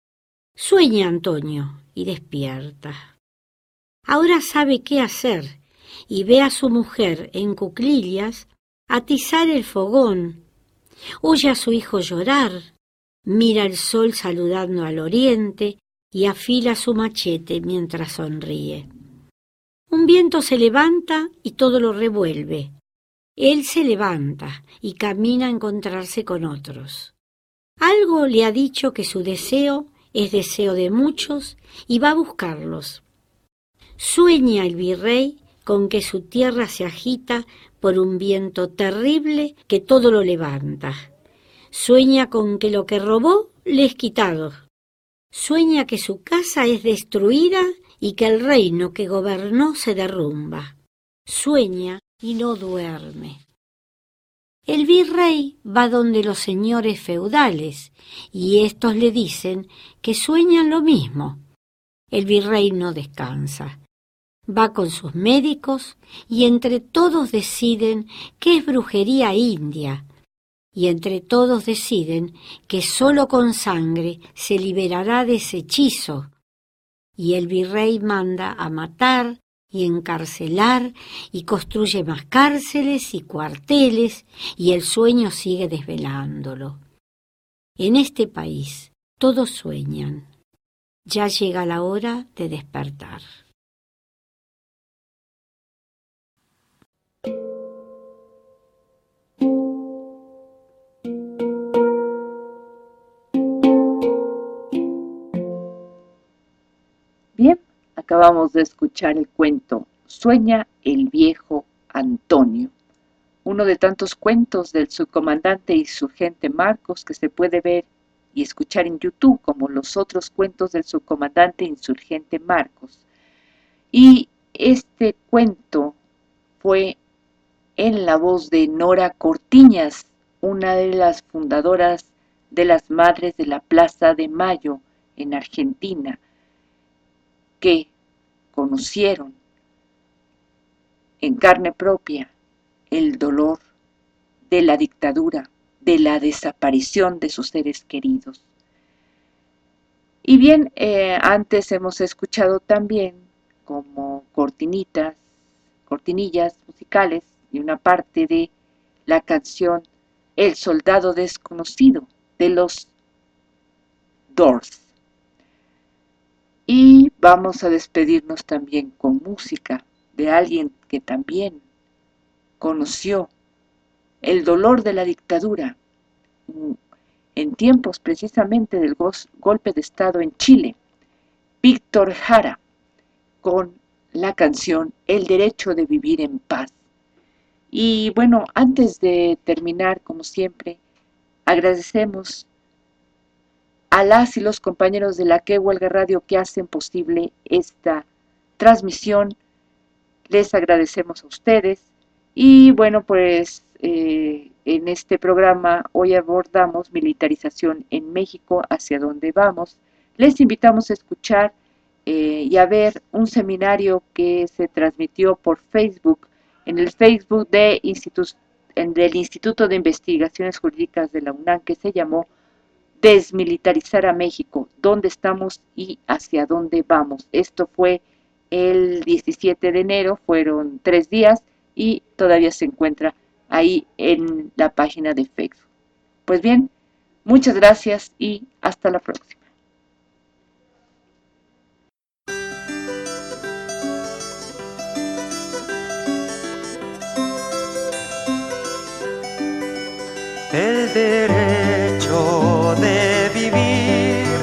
Sueña, Antonio, y despierta. Ahora sabe qué hacer y ve a su mujer en cuclillas atizar el fogón, oye a su hijo llorar, mira el sol saludando al oriente y afila su machete mientras sonríe. Un viento se levanta y todo lo revuelve. Él se levanta y camina a encontrarse con otros. Algo le ha dicho que su deseo es deseo de muchos y va a buscarlos. Sueña el virrey con que su tierra se agita por un viento terrible que todo lo levanta. Sueña con que lo que robó le es quitado. Sueña que su casa es destruida y que el reino que gobernó se derrumba. Sueña y no duerme. El virrey va donde los señores feudales y éstos le dicen que sueñan lo mismo. El virrey no descansa. Va con sus médicos y entre todos deciden que es brujería india. Y entre todos deciden que sólo con sangre se liberará de ese hechizo. Y el virrey manda a matar y encarcelar y construye más cárceles y cuarteles y el sueño sigue desvelándolo. En este país todos sueñan. Ya llega la hora de despertar. Bien, acabamos de escuchar el cuento Sueña el viejo Antonio, uno de tantos cuentos del subcomandante insurgente Marcos que se puede ver y escuchar en YouTube, como los otros cuentos del subcomandante insurgente Marcos. Y este cuento fue en la voz de Nora Cortiñas, una de las fundadoras de las Madres de la Plaza de Mayo en Argentina, que conocieron en carne propia el dolor de la dictadura, de la desaparición de sus seres queridos. Y bien, eh, antes hemos escuchado también como cortinitas, cortinillas musicales y una parte de la canción El Soldado Desconocido de los Doors. Y vamos a despedirnos también con música de alguien que también conoció el dolor de la dictadura en tiempos precisamente del golpe de Estado en Chile, Víctor Jara, con la canción El Derecho de Vivir en Paz. Y bueno, antes de terminar, como siempre, agradecemos a las y los compañeros de la Que Huelga Radio que hacen posible esta transmisión. Les agradecemos a ustedes. Y bueno, pues eh, en este programa hoy abordamos militarización en México, hacia dónde vamos. Les invitamos a escuchar eh, y a ver un seminario que se transmitió por Facebook, en el Facebook de Institut- del Instituto de Investigaciones Jurídicas de la UNAM, que se llamó Desmilitarizar a México, dónde estamos y hacia dónde vamos. Esto fue el diecisiete de enero, fueron tres días y todavía se encuentra ahí en la página de Facebook. Pues bien, muchas gracias y hasta la próxima. El derecho de vivir,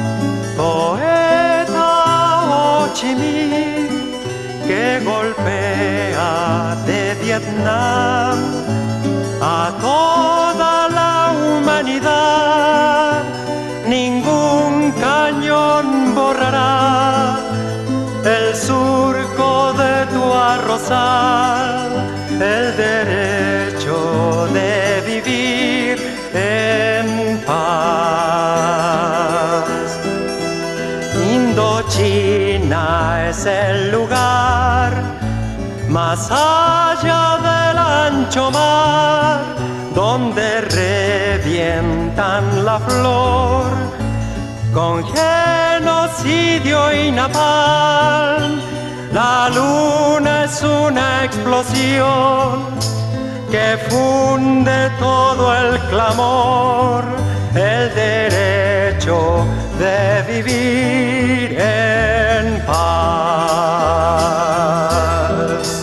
poeta Ho Chi Minh, que golpea de Vietnam a toda la humanidad. Ningún cañón borrará el surco de tu arrozal. El derecho de vivir en paz. Indochina es el lugar más allá del ancho mar, donde revientan la flor con genocidio y napalm. La luna es una explosión que funde todo el clamor, el derecho de vivir en paz.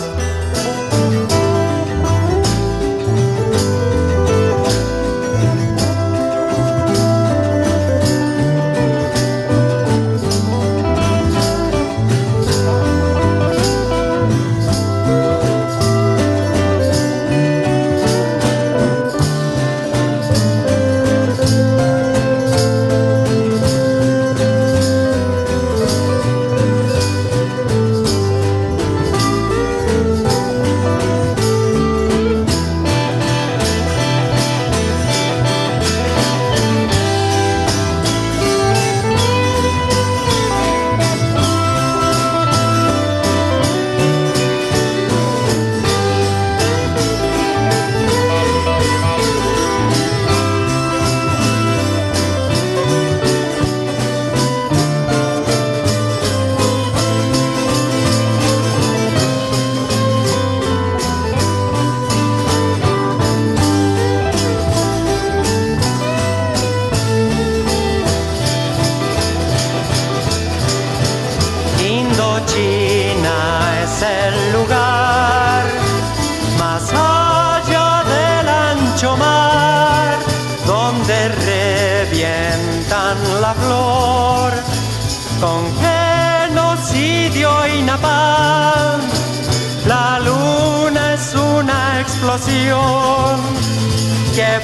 La flor con genocidio y napalm. La luna es una explosión que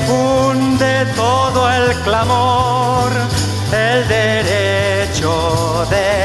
funde todo el clamor, el derecho de